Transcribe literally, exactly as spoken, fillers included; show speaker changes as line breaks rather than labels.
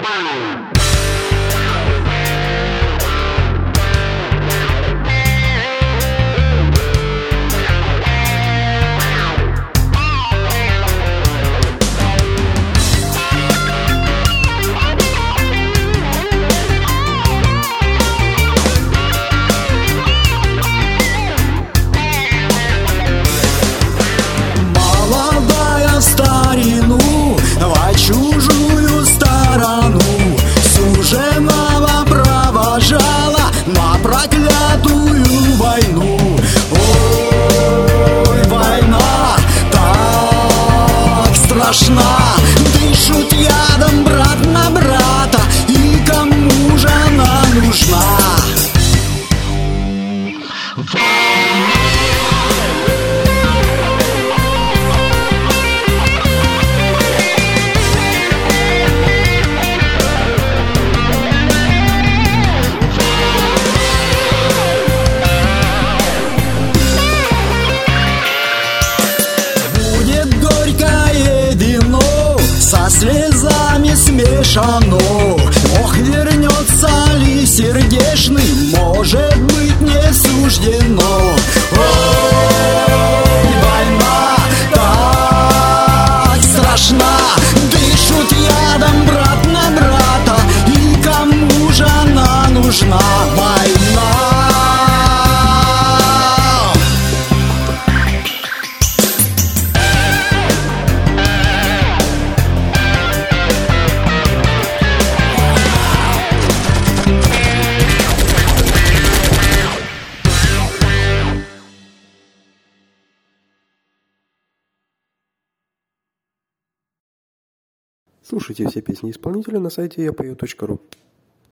Чужую сторону суженого провожала на проклятую войну. Ой, война так страшна, дышут ядом брат на брата, и кому же она нужна? Со слезами смешано, ох, вернется ли сердечный, может быть, не суждено. Ой, война так страшна, дышут ядом брат на брата, и кому же она нужна? Война.
Слушайте все песни исполнителя на сайте я пою точка ру.